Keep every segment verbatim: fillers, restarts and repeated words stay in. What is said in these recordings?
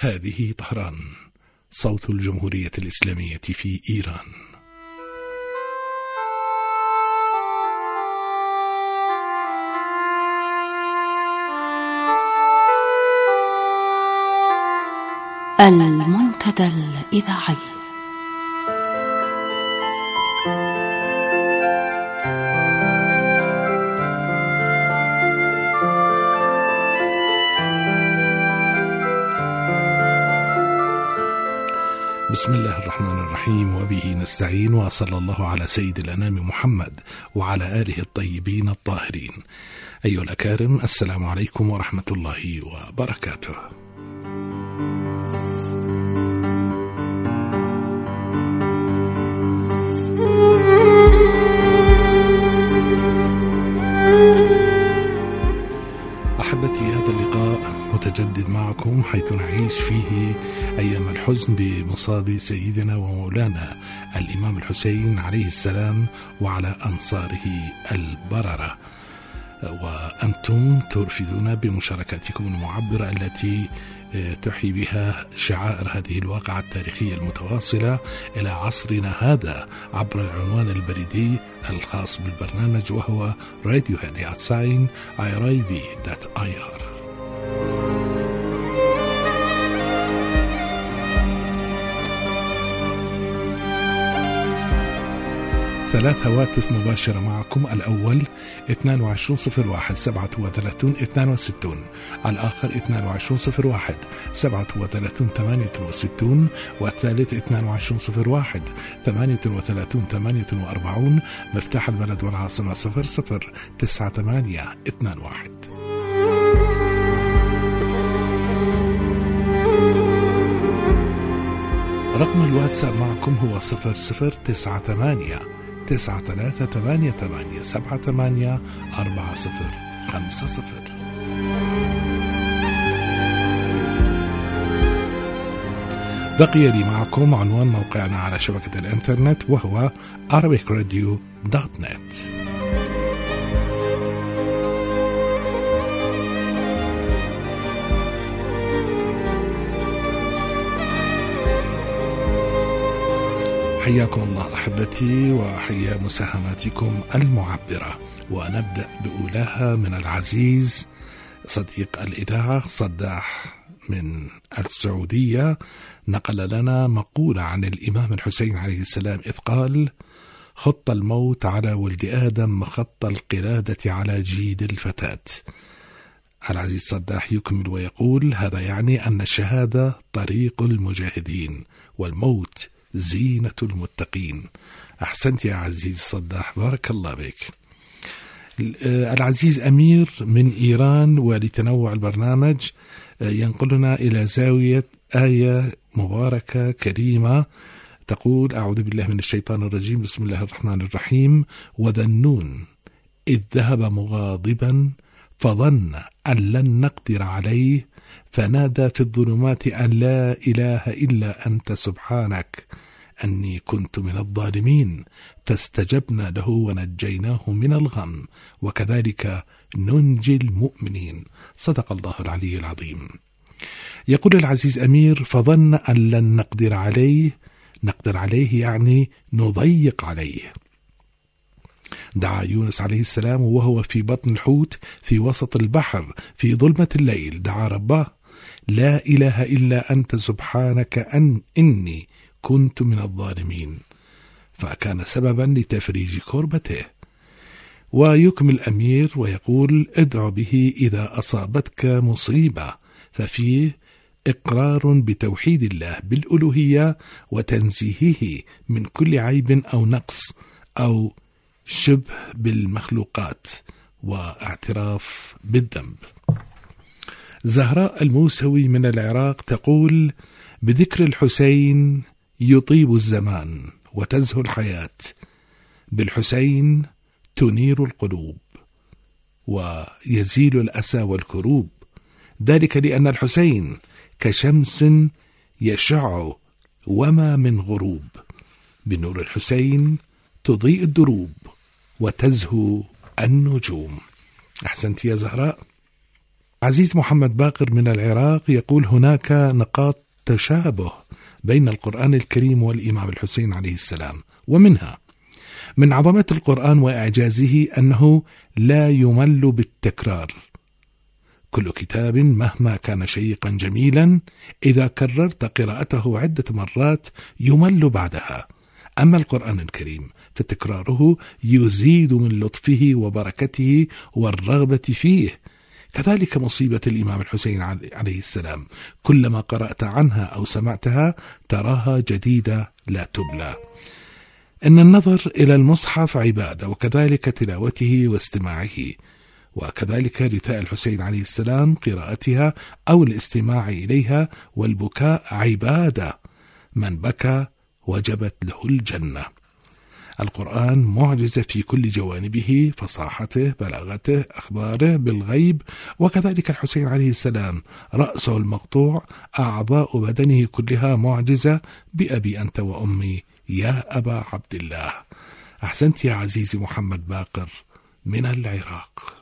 هذه طهران، صوت الجمهورية الإسلامية في إيران. المنتدى الإذاعي. بسم الله الرحمن الرحيم، وبه نستعين، وصلى الله على سيد الأنام محمد وعلى آله الطيبين الطاهرين. أيها الأكارم، السلام عليكم ورحمة الله وبركاته. أحبتي، هذا اللقاء متجدد معكم حيث نعيش فيه أيام الحزن بمصاب سيدنا ومولانا الإمام الحسين عليه السلام وعلى أنصاره البررة، وأنتم ترفدون بمشاركاتكم المعبرة التي تحيي بها شعائر هذه الواقعة التاريخية المتواصلة إلى عصرنا هذا عبر العنوان البريدي الخاص بالبرنامج، وهو radiohead at sign i r i v dot i r. ثلاث هواتف مباشرة معكم، الأول اثنين وعشرين صفر واحد سبعة وثلاثين اثنين وستين، الآخر اثنين وعشرين صفر واحد سبعة وثلاثين ثمانية وستين، والثالث اثنين وعشرين صفر واحد ثمانية وثلاثين ثمانية وأربعين. مفتاح البلد والعاصمة صفر صفر تسعة ثمانية اثنين واحد. رقم الواتساب معكم هو صفر صفر تسعة ثمانية تسعة ثلاثة ثمانية ثمانية سبعة ثمانية أربعة صفر خمسة صفر. بقي لي معكم عنوان موقعنا على شبكة الإنترنت، وهو arabic radio dot net. حياكم الله أحبتي، وحيا مساهماتكم المعبرة. ونبدأ بأولاها من العزيز صديق الإذاعة صداح من السعودية، نقل لنا مقولة عن الإمام الحسين عليه السلام إذ قال: خط الموت على ولد آدم مخط القلادة على جيد الفتاة. العزيز صداح يكمل ويقول: هذا يعني أن الشهادة طريق المجاهدين والموت زينة المتقين. أحسنت يا عزيز صداح، بارك الله بك. العزيز أمير من إيران، ولتنوع البرنامج ينقلنا إلى زاوية آية مباركة كريمة تقول: أعوذ بالله من الشيطان الرجيم، بسم الله الرحمن الرحيم. وذا النون إذ ذهب مغاضبا فظن أن لن نقدر عليه فنادى في الظلمات أن لا إله إلا أنت سبحانك أني كنت من الظالمين فاستجبنا له ونجيناه من الغم وكذلك ننجي المؤمنين. صدق الله العلي العظيم. يقول العزيز أمير: فظن أن لن نقدر عليه، نقدر عليه يعني نضيق عليه. دعا يونس عليه السلام وهو في بطن الحوت في وسط البحر في ظلمة الليل، دعا ربه: لا إله إلا أنت سبحانك أن إني كنت من الظالمين، فكان سببا لتفريج كربته. ويكمل الأمير ويقول: ادع به إذا أصابتك مصيبة، ففيه إقرار بتوحيد الله بالألوهية وتنزيهه من كل عيب أو نقص أو شبه بالمخلوقات واعتراف بالذنب. زهراء الموسوي من العراق تقول: بذكر الحسين يطيب الزمان وتزهو الحياة، بالحسين تنير القلوب ويزيل الأسى والكروب، ذلك لأن الحسين كشمس يشع وما من غروب، بنور الحسين تضيء الدروب وتزهو النجوم. أحسنت يا زهراء. عزيز محمد باقر من العراق يقول: هناك نقاط تشابه بين القرآن الكريم والإمام الحسين عليه السلام، ومنها: من عظمة القرآن وإعجازه أنه لا يمل بالتكرار، كل كتاب مهما كان شيقا جميلا إذا كررت قراءته عدة مرات يمل بعدها، أما القرآن الكريم فتكراره يزيد من لطفه وبركته والرغبة فيه. كذلك مصيبة الإمام الحسين عليه السلام، كلما قرأت عنها أو سمعتها تراها جديدة لا تبلى. إن النظر إلى المصحف عبادة، وكذلك تلاوته واستماعه، وكذلك رثاء الحسين عليه السلام قراءتها أو الاستماع إليها والبكاء عبادة، من بكى وجبت له الجنة. القرآن معجزة في كل جوانبه، فصاحته، بلاغته، أخباره بالغيب، وكذلك الحسين عليه السلام رأسه المقطوع، أعضاء بدنه كلها معجزة. بأبي أنت وأمي يا أبا عبد الله. أحسنت يا عزيزي محمد باقر من العراق.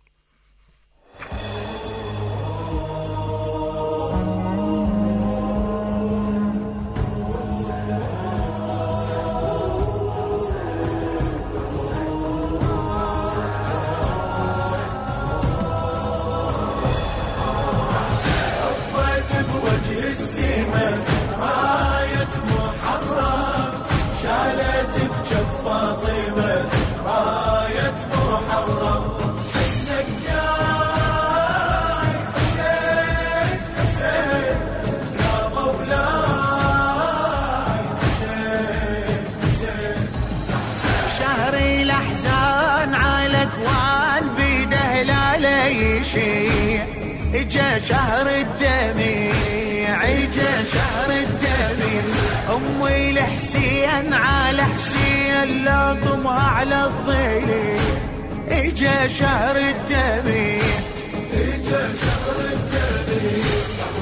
اجا شهر الدميع، اجا شهر الدميع، امي الحسين على حسين لطمها على الضليع، اجا شهر الدميع، اجا شهر الدميع،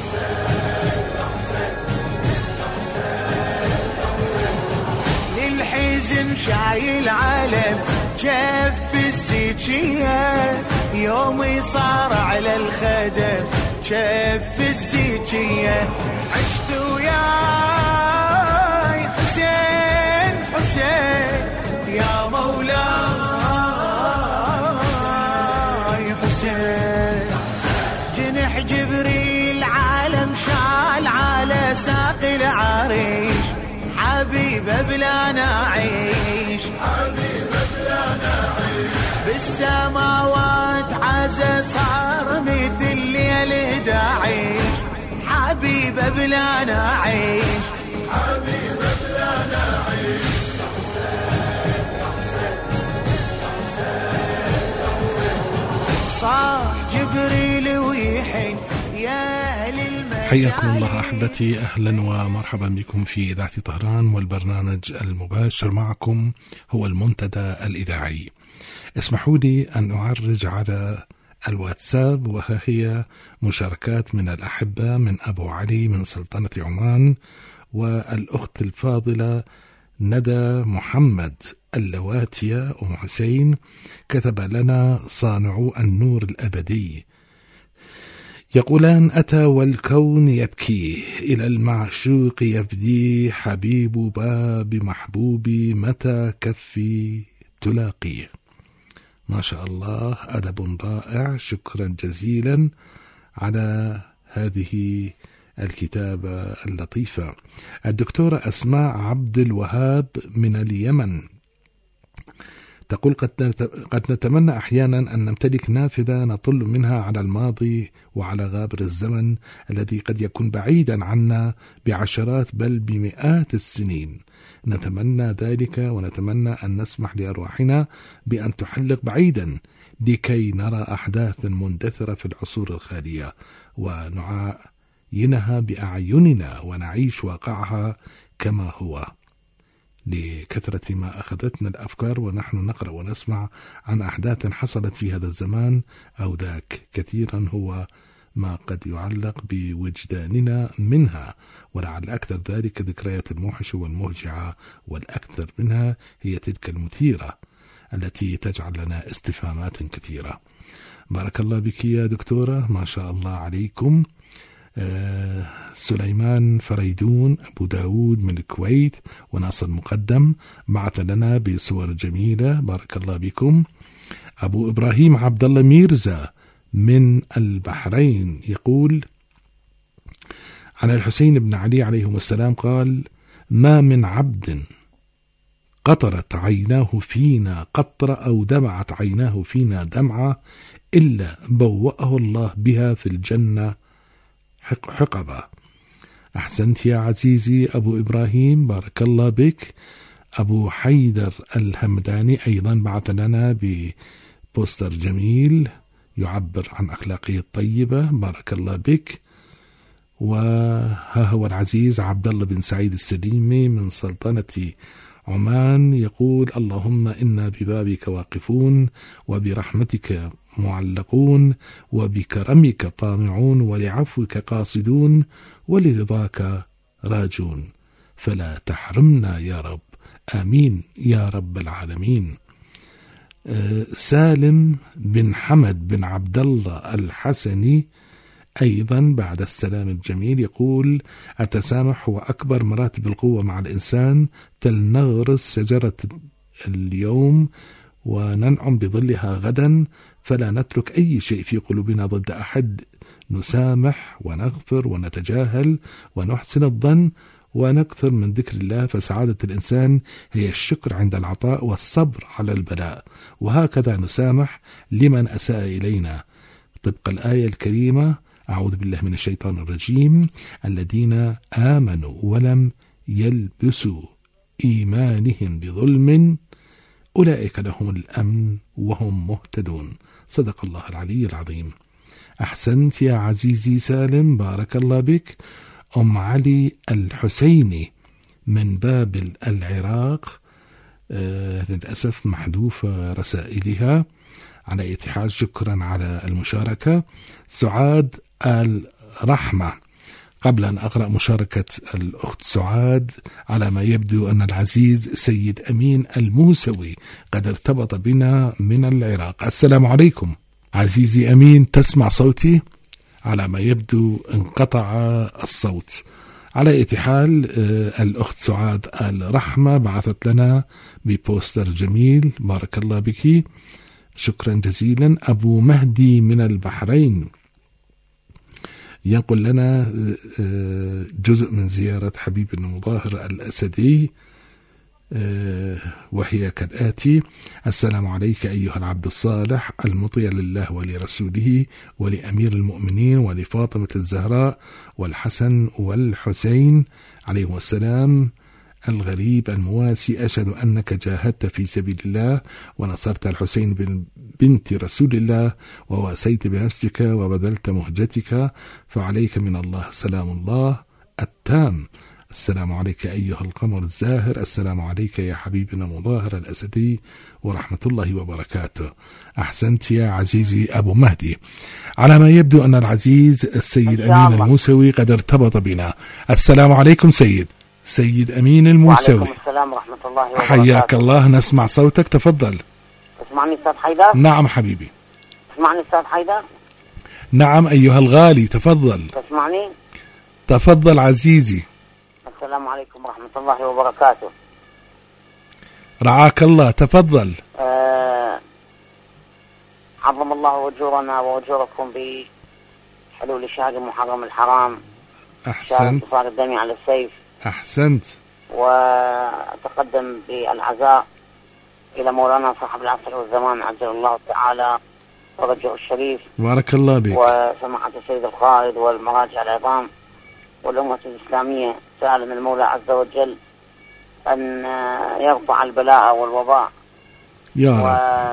للحزن شايل علم جف الزكية، يومي صار على الخدم شف الزكية، عشت وياي حسين حسين يا مولاي حسين، جنح جبريل عالم شال على ساق العريش، حبيبه بلا نعيش، حبيبه بلا نعيش، بالسماوات عزا صار مثل ليل داعش، حبيبه بلا نعيش، حبيبه بلا نعيش، صاح جبريل ويحن يا أهل المدينة. حياكم الله أحبتي، أهلا ومرحبا بكم في إذاعة طهران، والبرنامج المباشر معكم هو المنتدى الإذاعي. اسمحوا لي أن أعرج على الواتساب، وها هي مشاركات من الأحبة: من أبو علي من سلطنة عمان، والأخت الفاضلة ندى محمد اللواتية أم حسين، كتب لنا صانعو النور الأبدي، يقولان: أتى والكون يبكي إلى المعشوق يفدي، حبيب باب محبوبي متى كفي تلاقيه. ما شاء الله، أدب رائع، شكرا جزيلا على هذه الكتابة اللطيفة. الدكتورة أسماء عبد الوهاب من اليمن تقول: قد نتمنى أحيانا أن نمتلك نافذة نطل منها على الماضي وعلى غابر الزمن الذي قد يكون بعيدا عنا بعشرات بل بمئات السنين. نتمنى ذلك، ونتمنى أن نسمح لأرواحنا بأن تحلق بعيدا لكي نرى أحداثا مندثرة في العصور الخالية ونعاينها بأعيننا ونعيش واقعها كما هو، لكثرة ما أخذتنا الأفكار ونحن نقرأ ونسمع عن أحداث حصلت في هذا الزمان أو ذاك. كثيرا هو ما قد يعلق بوجداننا منها، ولعل أكثر ذلك ذكريات الموحشة والمرجعة، والأكثر منها هي تلك المثيرة التي تجعل لنا استفهامات كثيرة. بارك الله بك يا دكتورة، ما شاء الله عليكم. آه سليمان فريدون أبو داود من الكويت وناصر مقدم بعث لنا بصور جميلة، بارك الله بكم. أبو إبراهيم عبد الله ميرزا من البحرين يقول عن الحسين بن علي عليهم السلام قال: ما من عبد قطرت عيناه فينا قطرة أو دمعت عيناه فينا دمعة إلا بوأه الله بها في الجنة حقبا. أحسنت يا عزيزي أبو إبراهيم، بارك الله بك. أبو حيدر الهمداني أيضا بعث لنا ببوستر جميل يعبر عن أخلاقية طيبة، بارك الله بك. وها هو العزيز عبد الله بن سعيد السليمي من سلطنة عمان يقول: اللهم إنا ببابك واقفون وبرحمتك معلقون وبكرمك طامعون ولعفوك قاصدون ولرضاك راجون فلا تحرمنا يا رب، آمين يا رب العالمين. أه سالم بن حمد بن عبد الله الحسني أيضا بعد السلام الجميل يقول: التسامح هو أكبر مراتب القوة مع الإنسان، فلنغرس شجرة اليوم وننعم بظلها غدا، فلا نترك أي شيء في قلوبنا ضد أحد، نسامح ونغفر ونتجاهل ونحسن الظن ونكثر من ذكر الله، فسعادة الإنسان هي الشكر عند العطاء والصبر على البلاء، وهكذا نسامح لمن أساء إلينا طبق الآية الكريمة: أعوذ بالله من الشيطان الرجيم، الذين آمنوا ولم يلبسوا إيمانهم بظلم أولئك لهم الأمن وهم مهتدون. صدق الله العلي العظيم. أحسنت يا عزيزي سالم، بارك الله بك. أم علي الحسيني من بابل العراق، آه للأسف محذوفة رسائلها، على أي حال شكرا على المشاركة. سعاد الرحمة، قبل أن أقرأ مشاركة الأخت سعاد، على ما يبدو أن العزيز سيد أمين الموسوي قد ارتبط بنا من العراق. السلام عليكم عزيزي أمين، تسمع صوتي؟ على ما يبدو انقطع الصوت. على أي حال الأخت سعاد الرحمة بعثت لنا ببوستر جميل، بارك الله بك، شكرا جزيلا. أبو مهدي من البحرين ينقل لنا جزء من زيارة حبيب المظاهر الأسدي، وهي كالآتي: السلام عليك أيها العبد الصالح المطيع لله ولرسوله ولأمير المؤمنين ولفاطمة الزهراء والحسن والحسين عليهم السلام الغريب المواسي، أشهد أنك جاهدت في سبيل الله ونصرت الحسين بنت رسول الله وواسيت بنفسك وبذلت مهجتك، فعليك من الله سلام الله التام. السلام عليك أيها القمر الزاهر، السلام عليك يا حبيبنا مظاهر الأسدي ورحمة الله وبركاته. أحسنت يا عزيزي أبو مهدي. على ما يبدو أن العزيز السيد أمين الموسوي قد ارتبط بنا. السلام عليكم سيد سيد أمين الموسوي. وعليكم السلام ورحمة الله وبركاته. حياك الله، نسمع صوتك، تفضل. تسمعني أستاذ حيدر؟ نعم حبيبي. تسمعني أستاذ حيدر؟ نعم أيها الغالي، تفضل. تسمعني؟ تفضل عزيزي. السلام عليكم ورحمة الله وبركاته. رعاك الله، تفضل. أه عظم الله أجورنا وأجوركم بحلول شهر محرم الحرام، أحسنت. شهر انتصار الدم على السيف. أحسنت. وتقدم بالعزاء إلى مولانا صاحب العصر والزمان عجل الله تعالى فرجه الشريف، بارك الله بك، وسماحة السيد القائد والمراجع العظام والأمة الإسلامية، سأل من المولى عز وجل أن يرفع البلاء والوباء يا رب.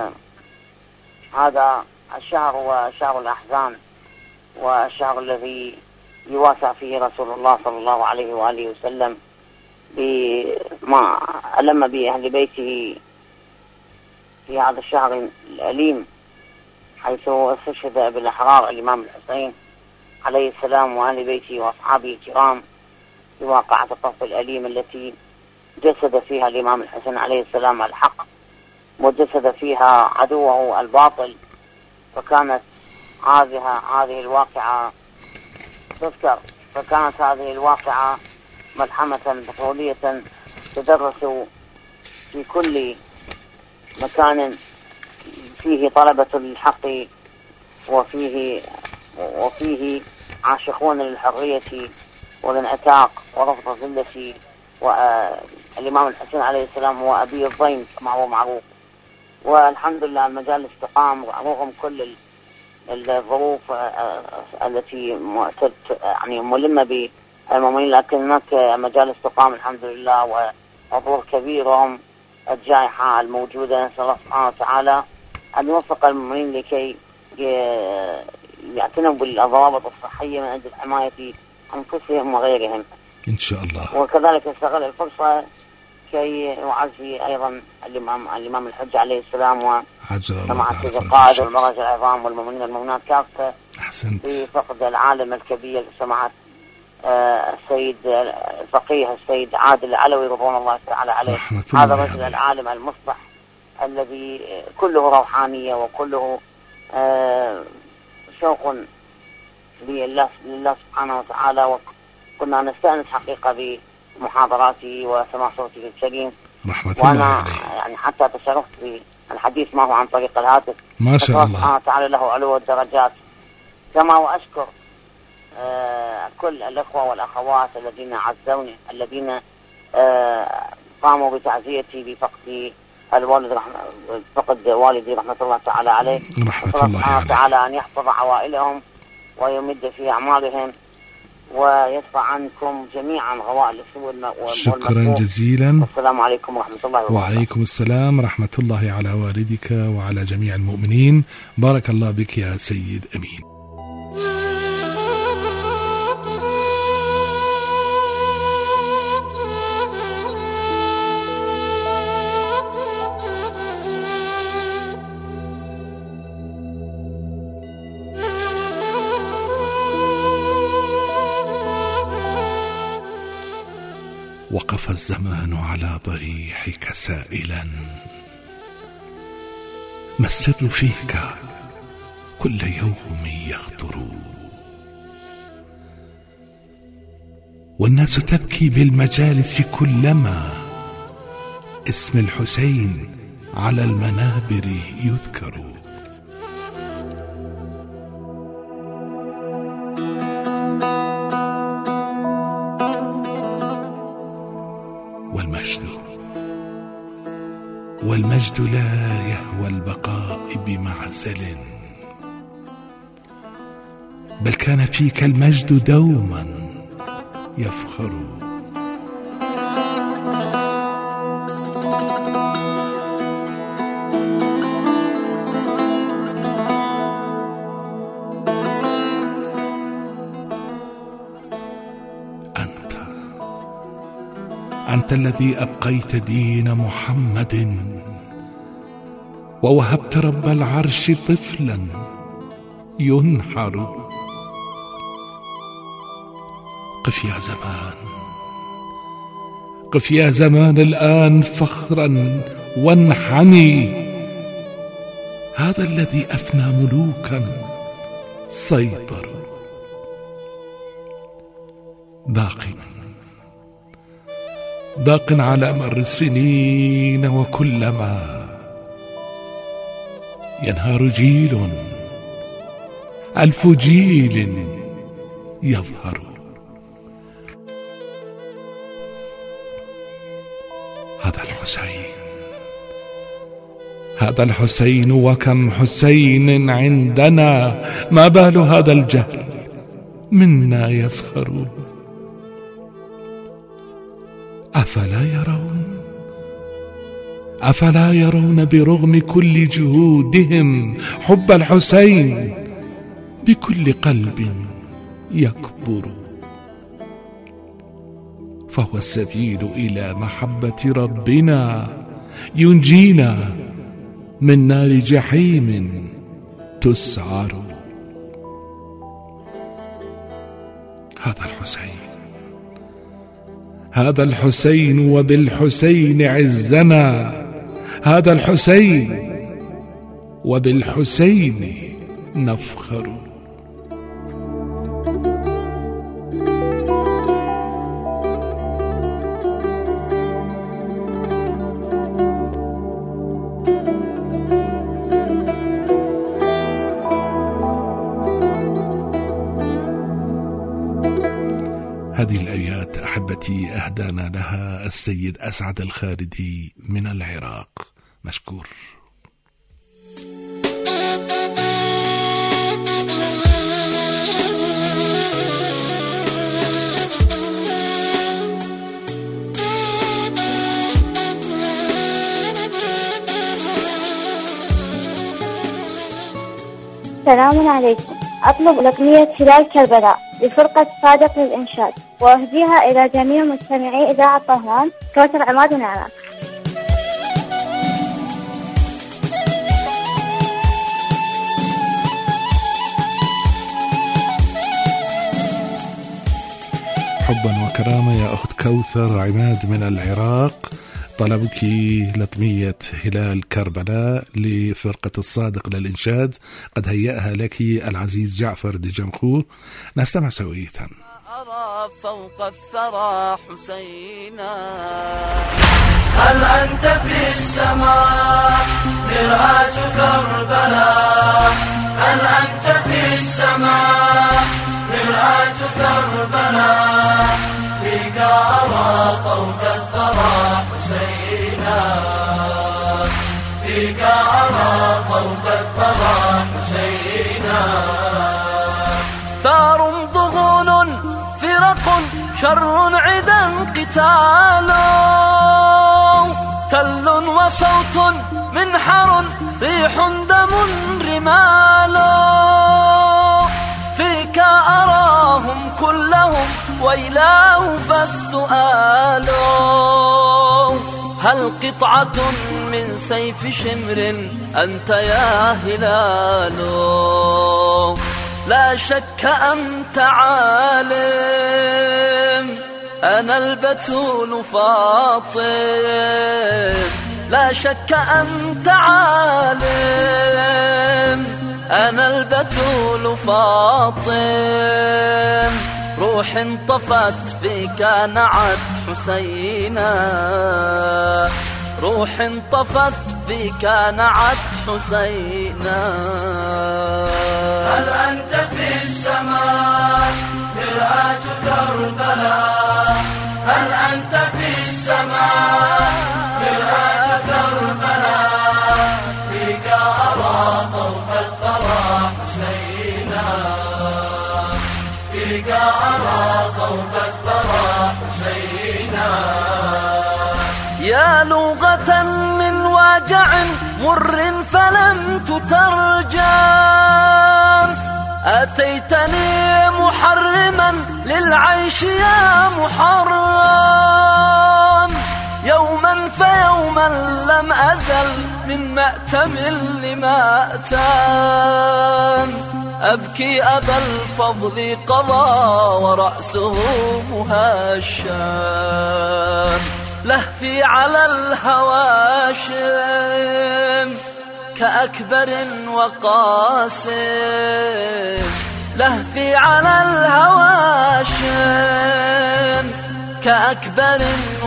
وهذا الشهر هو شهر الأحزان، والشهر الذي يواسى فيه رسول الله صلى الله عليه وآله وسلم بما ألم به أهل بيته في هذا الشهر الأليم، حيث استشهد بالأحرار الإمام الحسين عليه السلام وأهل بيته وأصحابه الكرام في واقعة الطف الأليم التي جسد فيها الإمام الحسين عليه السلام الحق، وجسد فيها عدوه الباطل فكانت هذه هذه الواقعة تذكر فكانت هذه الواقعة ملحمة بطولية تدرس في كل مكان فيه طلبة الحق وفيه وفيه عاشقون للحرية والانعتاق ورفض الذلة. والإمام الحسين عليه السلام هو أبي الضيم كما هو معروف، والحمد لله المجال استقام رغم كل الظروف التي يعني ملمة بالمؤمنين، لكن هناك مجال استقام الحمد لله وحضور كبير رغم الجائحة الموجودة. نسأل الله سبحانه وتعالى أن يوفق المؤمنين لكي يعتنوا بالضوابط الصحية من أجل حماية أنفسهم وغيرهم إن شاء الله. وكذلك استغل الفرصة كي يعزي أيضا الإمام الإمام الحج عليه السلام وجماعة القائد والمراجع العظام والمؤمنين والمؤمنات كافة في فقد العالم الكبير سماحة السيد الفقيه السيد عادل العلوي رضوان الله تعالى عليه. هذا الرجل العالم المصلح الذي كله روحانية وكله شوق لله لله سبحانه وتعالى، وكنا نستأنس حقيقة بمحاضراته وسماع صوته الكريم. وأنا يعني حتى تشرفت بالحديث معه عن طريق الهاتف. ما شاء الله. سبحانه وتعالى له علو الدرجات. كما وأشكر آه كل الأخوة والأخوات الذين عزوني الذين آه قاموا بتعزيتي بفقد الوالد رحمة فقد والدي رحمة الله تعالى عليه. رحمة الله عليه. تعالى أن يحفظ عوائلهم ويمد في أعمالهم ويدفع عنكم جميعا غوائل السوء والمكروه. شكرا جزيلا. السلام عليكم ورحمة الله وبركاته. وعليكم السلام ورحمة الله على والدك وعلى جميع المؤمنين. بارك الله بك يا سيد أمين. وقف الزمان على ضريحك سائلا ما السر فيك كل يوم يخطر، والناس تبكي بالمجالس كلما اسم الحسين على المنابر يذكر. والمجد والمجد لا يهوى البقاء بمعزل، بل كان فيك المجد دوما يفخر. أنت الذي أبقيت دين محمد ووهبت رب العرش طفلا ينحر. قف يا زمان، قف يا زمان الآن فخرا وانحني، هذا الذي أفنى ملوكا سيطروا. باق باق على مر السنين، وكلما ينهار جيل ألف جيل يظهر. هذا الحسين، هذا الحسين، وكم حسين عندنا، ما بال هذا الجهل منا يسخر. أفلا يرون أفلا يرون برغم كل جهودهم حب الحسين بكل قلب يكبر. فهو السبيل إلى محبة ربنا، ينجينا من نار جحيم تسعر. هذا الحسين، هذا الحسين، وبالحسين عزنا، هذا الحسين وبالحسين نفخر. هذه الآيات أحبتي أهدانا لها السيد أسعد الخالدي من العراق، مشكور. السلام عليكم. أطلب أغنية هلال كربلاء لفرقة صادق للإنشاد، وأهديها إلى جميع مستمعي إذاعة طهران، كوثر عماد ونعمة. حبا وكرامة يا أخت كوثر عماد من العراق، طلبك لطمية هلال كربلاء لفرقة الصادق للإنشاد، قد هيأها لك العزيز جعفر دجمخو، نستمع سوية. أرى فوق الثرى حسينا، هل أنت في السماء مرآة كربلاء، هل أنت في السماء مرآة كربلاء، فيك أرى فوق الثرى حسينا، فيك أرى فوق الثرى حسينا. ثار ضغون فرق شر عدا قتال، تل وصوت منحر ريح دم رمال، فيك أراهم كلهم ويلاه فالسؤال، هل قطعة من سيف شمر أنت يا هلال؟ لا شك أنت عالم، أنا البتول فاطم، لا شك أنت عالم، أنا البتول فاطم، روح انطفت فيك نعت حسينا، روح انطفت فيك نعت حسينا. هل أنت في السماء مرآة كربلاء، هل أنت في السماء مرآة كربلاء، فيك أرى فوق الثرى حسينا، فيك أرى فوق الثرى حسينا. يا لغة من واجع مر فلم تترجم، أتيتني محرما للعيش يا محرم، يوما فيوما لم أزل من مأتم لمأتم، أبكي أبا الفضل قضى ورأسه مهشم، لهفي على الهواشم كأكبر وقاسم، لهفي على الهواشم كأكبر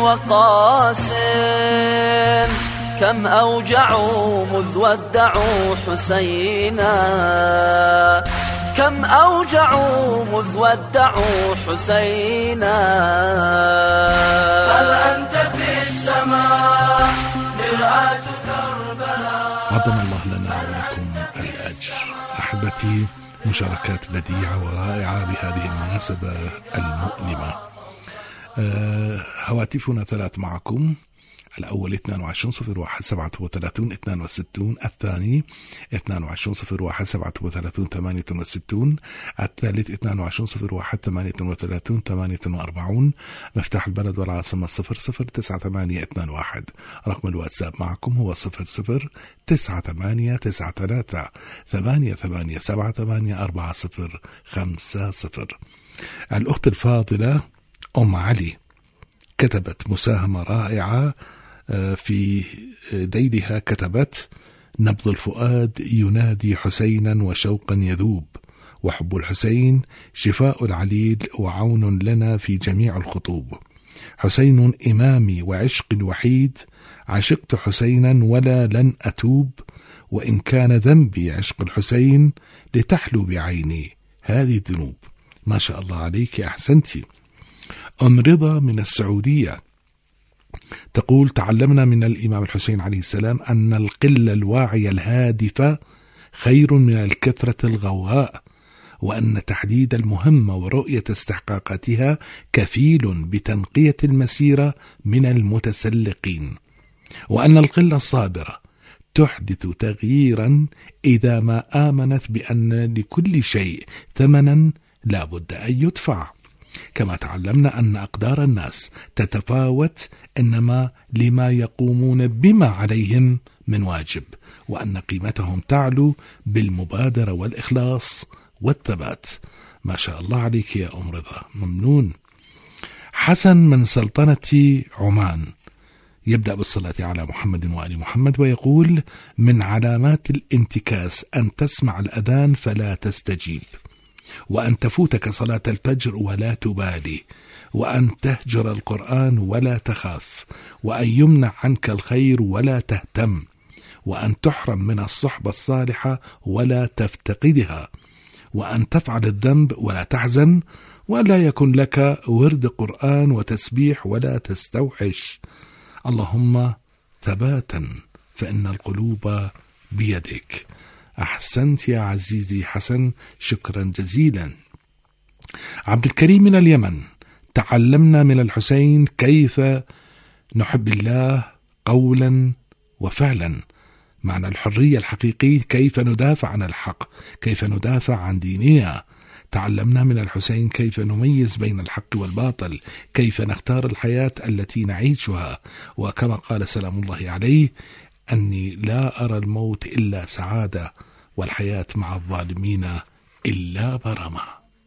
وقاسم، كم أوجعوا مذ ودعوا حسينا، كم أوجعوا مذ ودعوا حسينا. هل أنت في السماء مرآة كربلاء. عظم الله لنا ولكم الأجر. أحبتي، مشاركات بديعة ورائعة بهذه المناسبة المؤلمة. أه هواتفنا ثلاث معكم، الأول اثنان وعشرين صفر واحد سبعة وثلاثين اثنان وستين، الثاني اثنان وعشرين صفر واحد سبعة وثلاثين ثمانية وستين، الثالث اثنان وعشرين صفر واحد ثمانية وثلاثين ثمانية وأربعين، مفتاح البلد والعاصمة صفر صفر تسعة ثمانية اثنان واحد. رقم الواتساب معكم هو صفر صفر تسعة ثمانية تسعة ثلاثة ثمانية ثمانية سبعة ثمانية أربعة صفر خمسة صفر. الأخت الفاضلة أم علي كتبت مساهمة رائعة في ديدها، كتبت: نبض الفؤاد ينادي حسينا وشوقا يذوب، وحب الحسين شفاء العليل وعون لنا في جميع الخطوب. حسين إمامي وعشقي الوحيد، عشقت حسينا ولا لن أتوب، وإن كان ذنبي عشق الحسين لتحلو بعيني هذه الذنوب. ما شاء الله عليك، أحسنتي. أم رضا من السعودية تقول: تعلمنا من الإمام الحسين عليه السلام أن القلة الواعية الهادفة خير من الكثرة الغواء، وأن تحديد المهمة ورؤية استحقاقاتها كفيل بتنقية المسيرة من المتسلقين، وأن القلة الصابرة تحدث تغييرا إذا ما آمنت بأن لكل شيء ثمنا لا بد أن يدفع. كما تعلمنا أن أقدار الناس تتفاوت إنما لما يقومون بما عليهم من واجب، وأن قيمتهم تعلو بالمبادرة والإخلاص والثبات. ما شاء الله عليك يا أم رضا، ممنون. حسن من سلطنة عمان يبدأ بالصلاة على محمد وآل محمد ويقول: من علامات الانتكاس أن تسمع الأذان فلا تستجيب، وأن تفوتك صلاة الفجر ولا تبالي، وأن تهجر القرآن ولا تخاف، وأن يمنع عنك الخير ولا تهتم، وأن تحرم من الصحبة الصالحة ولا تفتقدها، وأن تفعل الذنب ولا تحزن، ولا يكن لك ورد قرآن وتسبيح ولا تستوحش. اللهم ثباتا فإن القلوب بيدك. أحسنت يا عزيزي حسن، شكرا جزيلا. عبد الكريم من اليمن: تعلمنا من الحسين كيف نحب الله قولا وفعلا، معنى الحرية الحقيقي، كيف ندافع عن الحق، كيف ندافع عن ديننا. تعلمنا من الحسين كيف نميز بين الحق والباطل، كيف نختار الحياة التي نعيشها، وكما قال سلام الله عليه: أني لا أرى الموت إلا سعادة، والحياة مع الظالمين إلا برمة.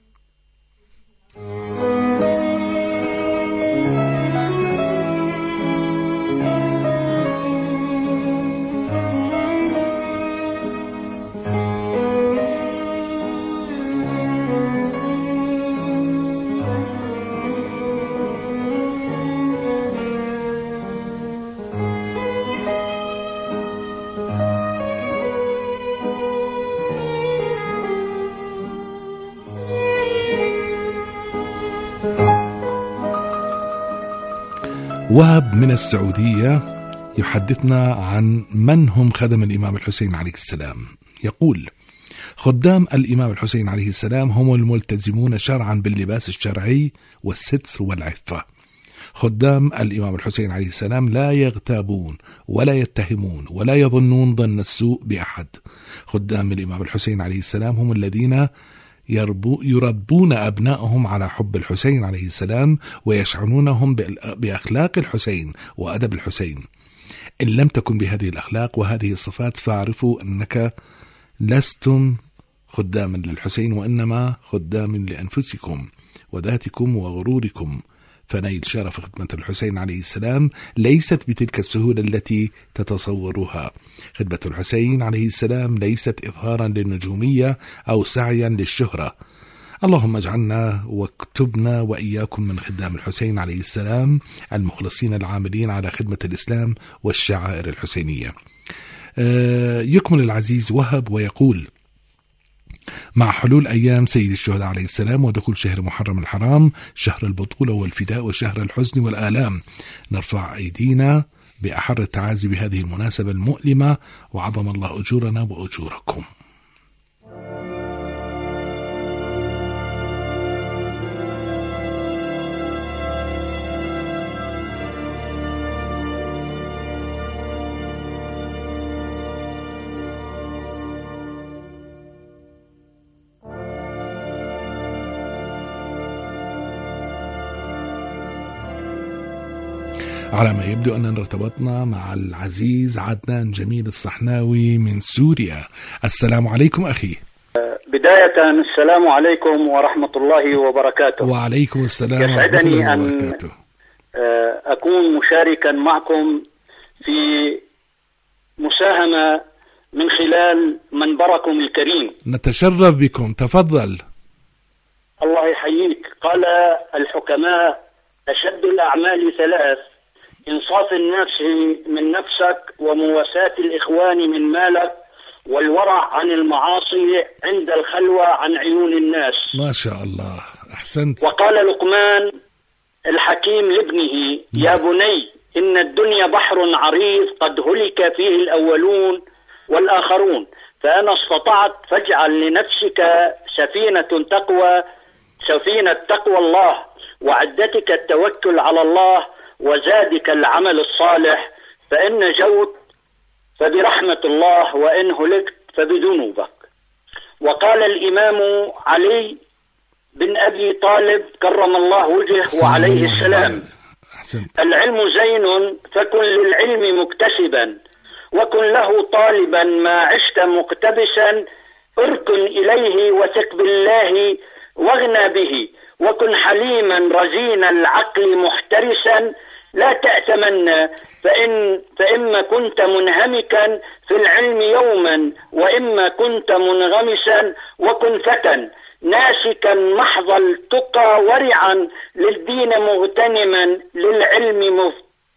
وهب من السعودية يحدثنا عن من هم خدم الإمام الحسين عليه السلام. يقول: خدام الإمام الحسين عليه السلام هم الملتزمون شرعا باللباس الشرعي والستر والعفة. خدام الإمام الحسين عليه السلام لا يغتابون ولا يتهمون ولا يظنون ظن السوء بأحد. خدام الإمام الحسين عليه السلام هم الذين يربون أبنائهم على حب الحسين عليه السلام ويشعنونهم بأخلاق الحسين وأدب الحسين. إن لم تكن بهذه الأخلاق وهذه الصفات فاعرفوا أنك لستم خداما للحسين، وإنما خدام لأنفسكم وذاتكم وغروركم. فنيل شرف خدمة الحسين عليه السلام ليست بتلك السهولة التي تتصورها. خدمة الحسين عليه السلام ليست إظهارا للنجومية أو سعيا للشهرة. اللهم اجعلنا واكتبنا وإياكم من خدام الحسين عليه السلام المخلصين العاملين على خدمة الإسلام والشعائر الحسينية. يكمل العزيز وهب ويقول: مع حلول أيام سيد الشهداء عليه السلام ودخول شهر محرم الحرام، شهر البطولة والفداء وشهر الحزن والآلام، نرفع أيدينا بأحر التعازي بهذه المناسبة المؤلمة، وعظم الله أجورنا وأجوركم. على ما يبدو أننا ارتبطنا مع العزيز عدنان جميل الصحناوي من سوريا. السلام عليكم أخي. بداية السلام عليكم ورحمة الله وبركاته. وعليكم السلام ورحمة الله وبركاته. يسعدني أن أكون مشاركا معكم في مساهمة من خلال منبركم الكريم. نتشرف بكم، تفضل. الله يحييك. قال الحكماء: أشد الأعمال ثلاث: إنصاف النفس من نفسك، ومواساة الإخوان من مالك، والورع عن المعاصي عند الخلوة عن عيون الناس. ما شاء الله، أحسنت. وقال لقمان الحكيم لابنه: يا بني إن الدنيا بحر عريض قد هلك فيه الأولون والآخرون، فأنا استطعت فاجعل لنفسك سفينة تقوى سفينة تقوى الله، وعدتك التوكل على الله، وزادك العمل الصالح، فإن نجوت فبرحمة الله، وإن هلكت فبذنوبك. وقال الإمام علي بن أبي طالب كرم الله وجهه وعليه السلام: العلم زين فكن للعلم مكتسبا، وكن له طالبا ما عشت مقتبسا، اركن إليه وثق بالله واغنى به، وكن حليما رزين العقل محترسا، لا تأتمن فإن فإما كنت منهمكا في العلم يوما، وإما كنت منغمسا، وكن فتى ناسكا محض التقى ورعا للدين مغتنما للعلم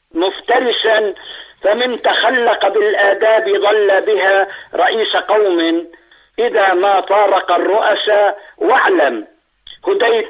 مفترسا، فمن تخلق بالآداب ضل بها رئيس قوم إذا ما فارق الرؤساء، واعلم هديت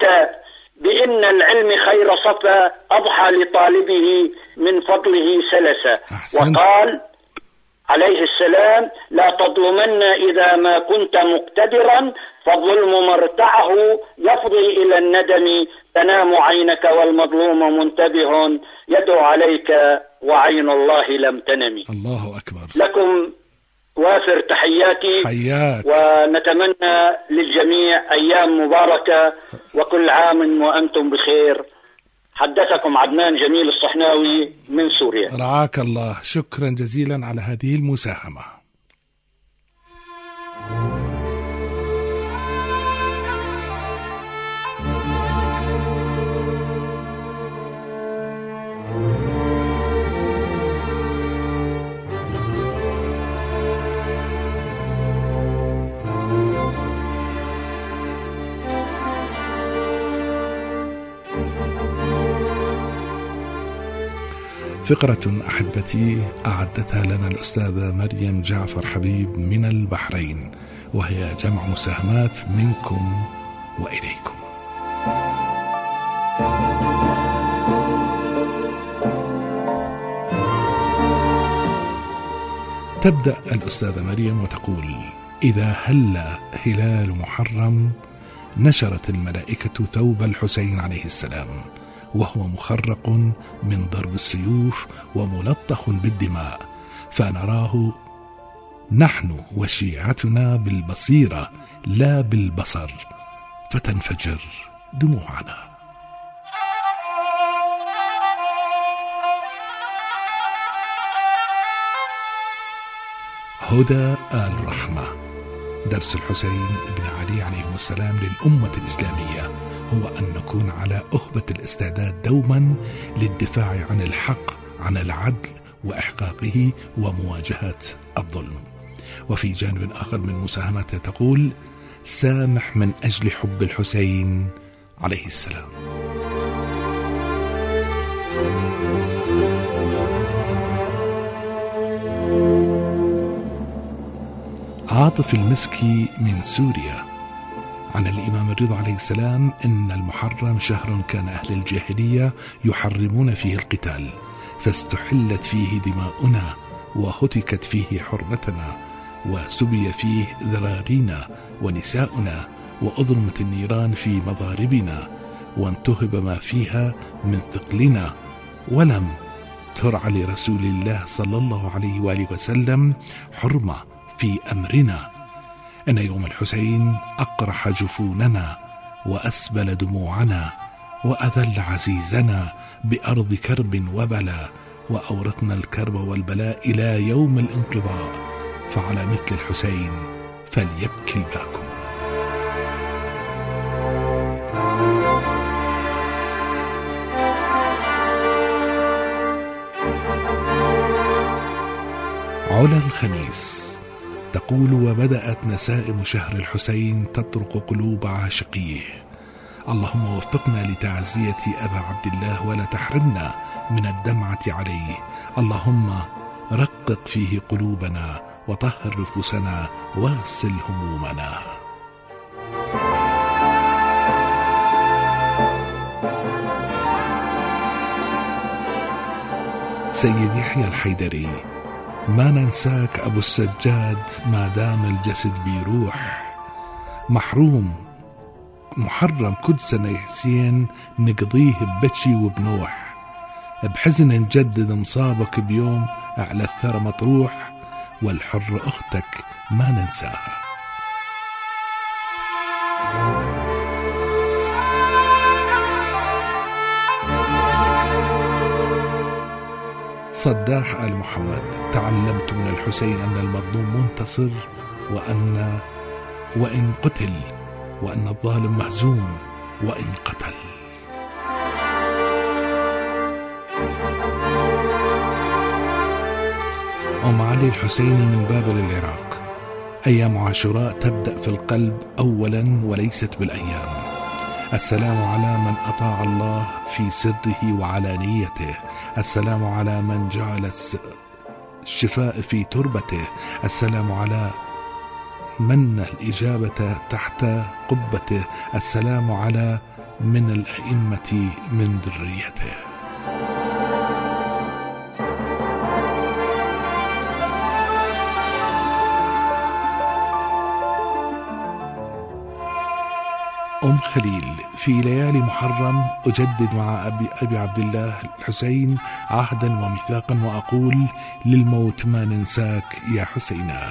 بأن العلم خير صفا أضحى لطالبه من فضله سلسا. وقال عليه السلام: لا تظلمن إذا ما كنت مقتدرا، فالظلم مرتعه يفضي إلى الندم، تنام عينك والمظلوم منتبه، يدعو عليك وعين الله لم تنم. الله أكبر. لكم وافر تحياتي، حياك. ونتمنى للجميع أيام مباركة، وكل عام وأنتم بخير. حدثكم عدنان جميل الصحناوي من سوريا. رعاك الله، شكرا جزيلا على هذه المساهمة. فقرة أحبتي أعدتها لنا الأستاذة مريم جعفر حبيب من البحرين، وهي جمع مساهمات منكم وإليكم. تبدأ الأستاذة مريم وتقول: إذا هل هلال محرم نشرت الملائكة ثوب الحسين عليه السلام، وهو مخرق من ضرب السيوف وملطخ بالدماء، فنراه نحن وشيعتنا بالبصيرة لا بالبصر، فتنفجر دموعنا. هدى الرحمة. درس الحسين بن علي عليه السلام للأمة الإسلامية هو أن نكون على أهبة الاستعداد دوما للدفاع عن الحق، عن العدل وإحقاقه ومواجهة الظلم. وفي جانب آخر من مساهمته تقول: سامح من أجل حب الحسين عليه السلام. عاطف المسكي من سوريا عن الإمام الرضا عليه السلام: إن المحرم شهر كان أهل الجاهلية يحرمون فيه القتال، فاستحلت فيه دماؤنا، وهتكت فيه حرمتنا، وسبي فيه ذرارينا ونساؤنا، وأضرمت النيران في مضاربنا، وانتهب ما فيها من ثقلنا، ولم ترع لرسول الله صلى الله عليه وآله وسلم حرمة في أمرنا. إن يوم الحسين أقرح جفوننا، وأسبل دموعنا، وأذل عزيزنا بأرض كرب وبلاء، وأورثنا الكرب والبلاء إلى يوم الانقضاء، فعلى مثل الحسين فليبكي الباكو. علا الخميس تقول: وبدأت نسائم شهر الحسين تطرق قلوب عاشقيه. اللهم وفقنا لتعزية أبا عبد الله ولا تحرمنا من الدمعة عليه. اللهم رقق فيه قلوبنا وطهر نفوسنا واغسل همومنا. سيد يحيى الحيدري: ما ننساك أبو السجاد ما دام الجسد بيروح. محروم محرم كل سنة يا حسين نقضيه ببكي وبنوح. بحزن نجدد مصابك بيوم أعلى الثرى مطروح. والحر أختك ما ننساها. صداح آل محمد: تعلمت من الحسين أن المظلوم منتصر، وأن وإن قتل، وأن الظالم مهزوم وإن قتل. أم علي الحسيني من بابل العراق: أيام عاشوراء تبدأ في القلب أولا وليست بالأيام. السلام على من أطاع الله في سره وعلانيته. السلام على من جعل الشفاء في تربته. السلام على من الإجابة تحت قبته. السلام على من الأئمة من ذريته. أم خليل: في ليالي محرم أجدد مع أبي, أبي عبد الله الحسين عهدا وميثاقا وأقول: للموت ما ننساك يا حسينا.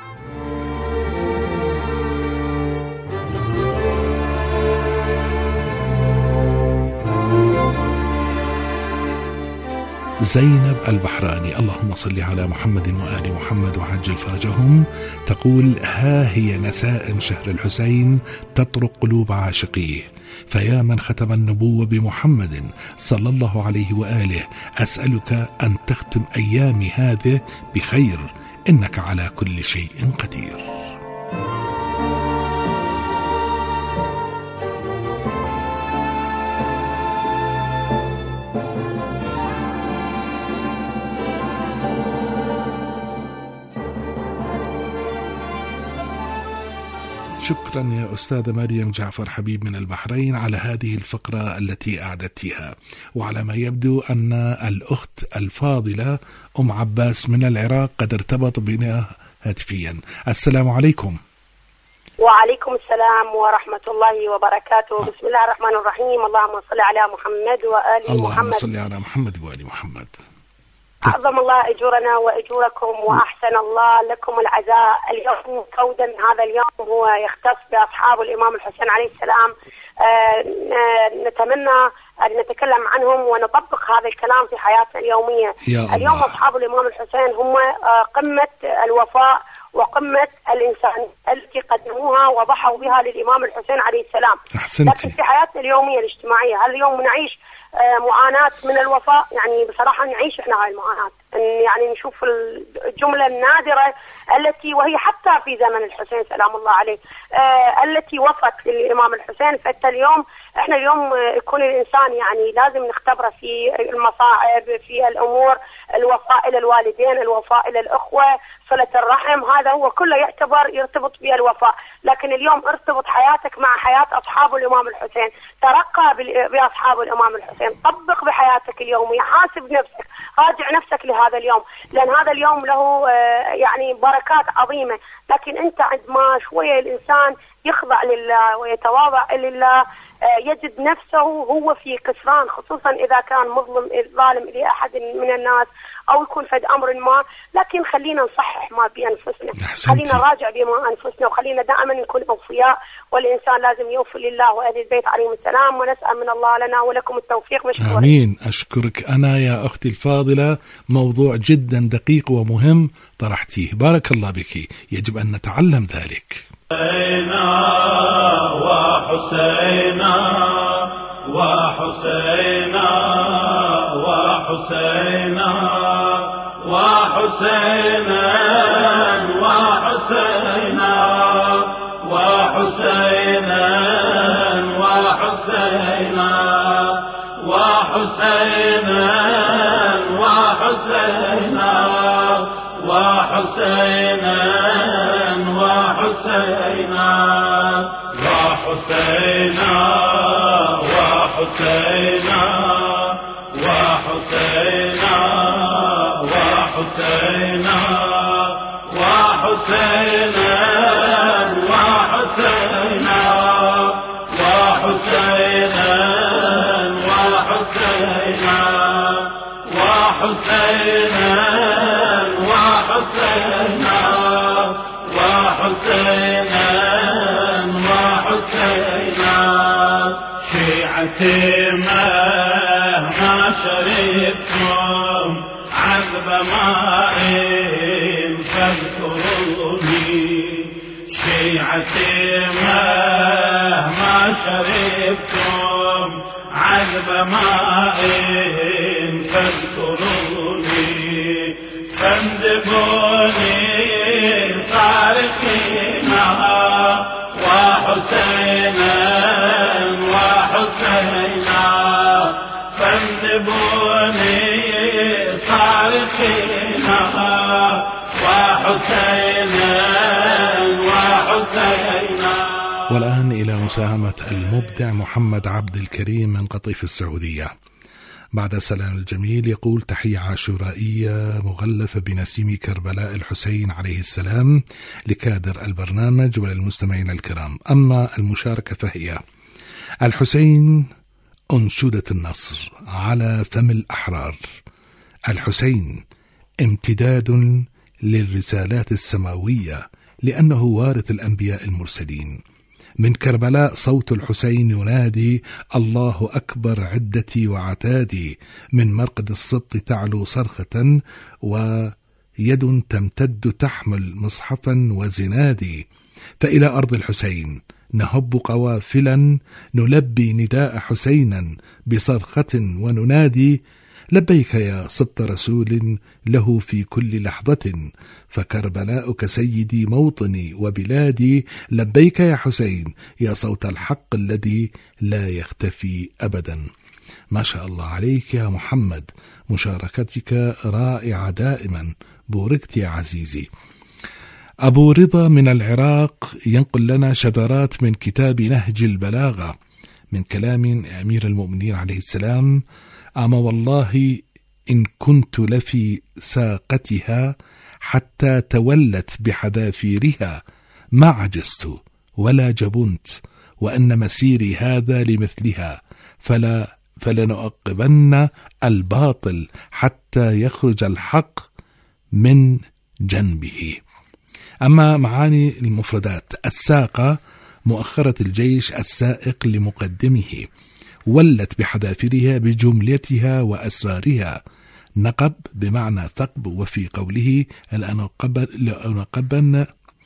زينب البحراني: اللهم صل على محمد وآل محمد وعجل فرجهم. تقول: ها هي نسائم شهر الحسين تطرق قلوب عاشقيه. فيا من ختم النبوة بمحمد صلى الله عليه وآله، أسألك أن تختم أيامي هذه بخير، إنك على كل شيء قدير. شكرا يا أستاذة مريم جعفر حبيب من البحرين على هذه الفقرة التي أعددتها. وعلى ما يبدو أن الأخت الفاضلة أم عباس من العراق قد ارتبط بنا هاتفيا. السلام عليكم. وعليكم السلام ورحمة الله وبركاته. بسم الله الرحمن الرحيم. اللهم صل على محمد وآل محمد. اللهم صل على محمد وآل محمد. أعظم الله أجورنا وأجوركم، وأحسن الله لكم العزاء. اليوم كودا هذا اليوم هو يختص بأصحاب الإمام الحسين عليه السلام. آه نتمنى أن نتكلم عنهم ونطبق هذا الكلام في حياتنا اليومية. اليوم أصحاب الإمام الحسين هم آه قمة الوفاء وقمة الإنسان التي قدموها وضحوا بها للإمام الحسين عليه السلام. أحسنتي. لكن في حياتنا اليومية الاجتماعية هذا اليوم نعيش معاناة من الوفاء. يعني بصراحة نعيش إحنا هاي المعاناة، يعني نشوف الجملة النادرة التي وهي حتى في زمن الحسين سلام الله عليه آه التي وفت للإمام الحسين. فحتى اليوم إحنا اليوم يكون الإنسان يعني لازم نختبره في المصاعب، في الأمور، الوفاء إلى الوالدين، الوفاء إلى الأخوة، صلة الرحم، هذا هو كله يعتبر يرتبط بالوفاء. لكن اليوم ارتبط حياتك مع حياة أصحاب الإمام الحسين، ترقى بأصحاب الإمام الحسين، طبق بحياتك اليومية، حاسب نفسك، راجع نفسك لهذا اليوم، لأن هذا اليوم له يعني بركات عظيمة. لكن أنت عندما شوية الإنسان يخضع لله ويتواضع لله يجد نفسه هو في كسران، خصوصا إذا كان مظلم ظالم لأحد من الناس أو يكون فد أمر ما. لكن خلينا نصحح ما بأنفسنا، خلينا نراجع بما أنفسنا، وخلينا دائما نكون أوفياء، والإنسان لازم يوفي لله وأهل البيت عليهم السلام. ونسأل من الله لنا ولكم التوفيق. مشكورة. آمين. أشكرك أنا يا أختي الفاضلة، موضوع جدا دقيق ومهم طرحتيه، بارك الله بك، يجب أن نتعلم ذلك. حسينا وحسينا وحسينا وحسينا وحسينا وحسينا وحسينا وحسينا وحسينا وحسينا وحسينا وحسينا وحسينا وحسينا وحسينا وحسينا وحسينا وحسينا وحسينا وحسينا وحسينا وحسينا وحسينا وحسينا وحسينا شيعتي مهما شربتم عذب ماء فاذكروني شيعتي مهما شربتم عذب ماء فاذكروني فاندبوني صارخين وحسينا وحسينا فاندبوني صارخين وحسينا وحسينا. والآن إلى مساهمة المبدع محمد عبد الكريم من قطيف السعودية. بعد السلام الجميل يقول: تحية عاشورائية مغلفة بنسيم كربلاء الحسين عليه السلام لكادر البرنامج وللمستمعين الكرام. أما المشاركة فهي: الحسين أنشودة النصر على فم الأحرار، الحسين امتداد للرسالات السماوية لأنه وارث الأنبياء المرسلين. من كربلاء صوت الحسين ينادي: الله أكبر عدتي وعتادي. من مرقد السبط تعلو صرخة ويد تمتد تحمل مصحفا وزنادي. فإلى أرض الحسين نهب قوافلا نلبي نداء حسينا بصرخة وننادي: لبيك يا سبط رسول له في كل لحظة، فكربلاؤك سيدي موطني وبلادي. لبيك يا حسين يا صوت الحق الذي لا يختفي أبدا. ما شاء الله عليك يا محمد، مشاركتك رائعة دائما، بوركت يا عزيزي. أبو رضا من العراق ينقل لنا شذرات من كتاب نهج البلاغة من كلام أمير المؤمنين عليه السلام: أما والله إن كنت لفي ساقتها حتى تولت بحذافيرها ما عجزت ولا جبنت، وأن مسيري هذا لمثلها، فلا فلنعقبن الباطل حتى يخرج الحق من جنبه. أما معاني المفردات: الساقة مؤخرة الجيش السائق لمقدمه، ولت بحذافيرها بجملتها وأسرارها، نقب بمعنى ثقب، وفي قوله لأنقبن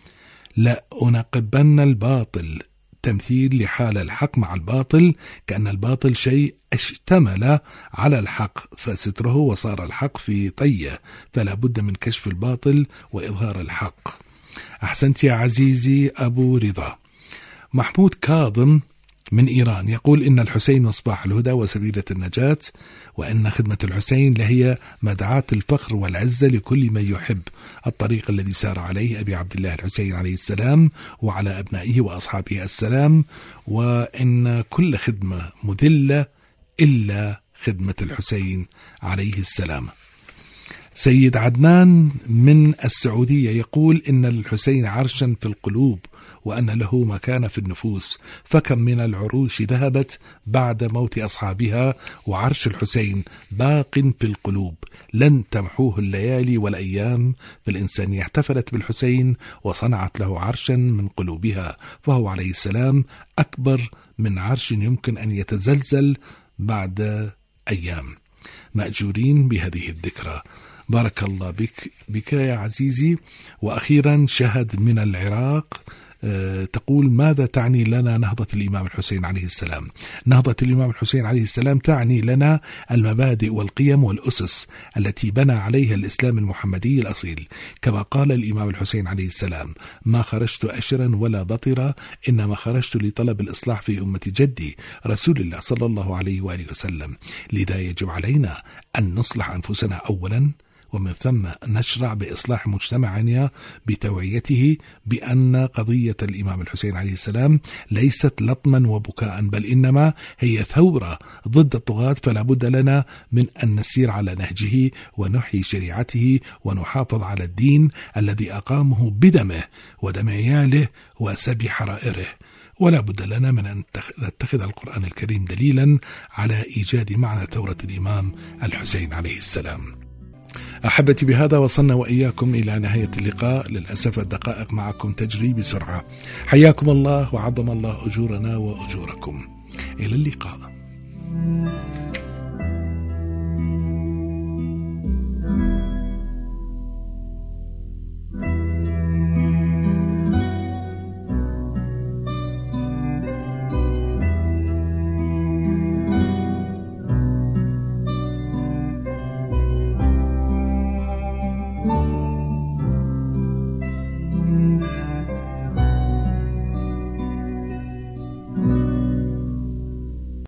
لأنقبن الباطل تمثيل لحال الحق مع الباطل، كأن الباطل شيء اشتمل على الحق فستره وصار الحق في طيه، فلا بد من كشف الباطل وإظهار الحق. أحسنت يا عزيزي أبو رضا. محمود كاظم من إيران يقول: إن الحسين مصباح الهدى وسبيلة النجاة، وأن خدمة الحسين لهي مدعاة الفخر والعزة لكل من يحب الطريق الذي سار عليه أبي عبد الله الحسين عليه السلام وعلى أبنائه وأصحابه السلام، وإن كل خدمة مذلة إلا خدمة الحسين عليه السلام. سيد عدنان من السعودية يقول: إن الحسين عرشا في القلوب، وأن له مكان في النفوس، فكم من العروش ذهبت بعد موت أصحابها، وعرش الحسين باق في القلوب لن تمحوه الليالي والأيام. فالإنسانية احتفلت بالحسين وصنعت له عرشا من قلوبها، فهو عليه السلام أكبر من عرش يمكن أن يتزلزل بعد أيام. مأجورين بهذه الذكرى. بارك الله بك, بك يا عزيزي. وأخيرا شهد من العراق تقول: ماذا تعني لنا نهضة الإمام الحسين عليه السلام؟ نهضة الإمام الحسين عليه السلام تعني لنا المبادئ والقيم والأسس التي بنى عليها الإسلام المحمدي الأصيل، كما قال الإمام الحسين عليه السلام: ما خرجت أشرا ولا بطرا، إنما خرجت لطلب الإصلاح في أمة جدي رسول الله صلى الله عليه وآله وسلم. لذا يجب علينا أن نصلح أنفسنا أولا، ومن ثم نشرع بإصلاح مجتمعنا بتوعيته بأن قضية الإمام الحسين عليه السلام ليست لطما وبكاء، بل إنما هي ثورة ضد الطغاة، فلا بد لنا من أن نسير على نهجه ونحيي شريعته ونحافظ على الدين الذي أقامه بدمه ودم عياله وسبي حرائره. ولا بد لنا من أن نتخذ القرآن الكريم دليلا على إيجاد معنى ثورة الإمام الحسين عليه السلام. أحبتي، بهذا وصلنا وإياكم إلى نهاية اللقاء. للأسف الدقائق معكم تجري بسرعة. حياكم الله وعظم الله أجورنا وأجوركم. إلى اللقاء. you.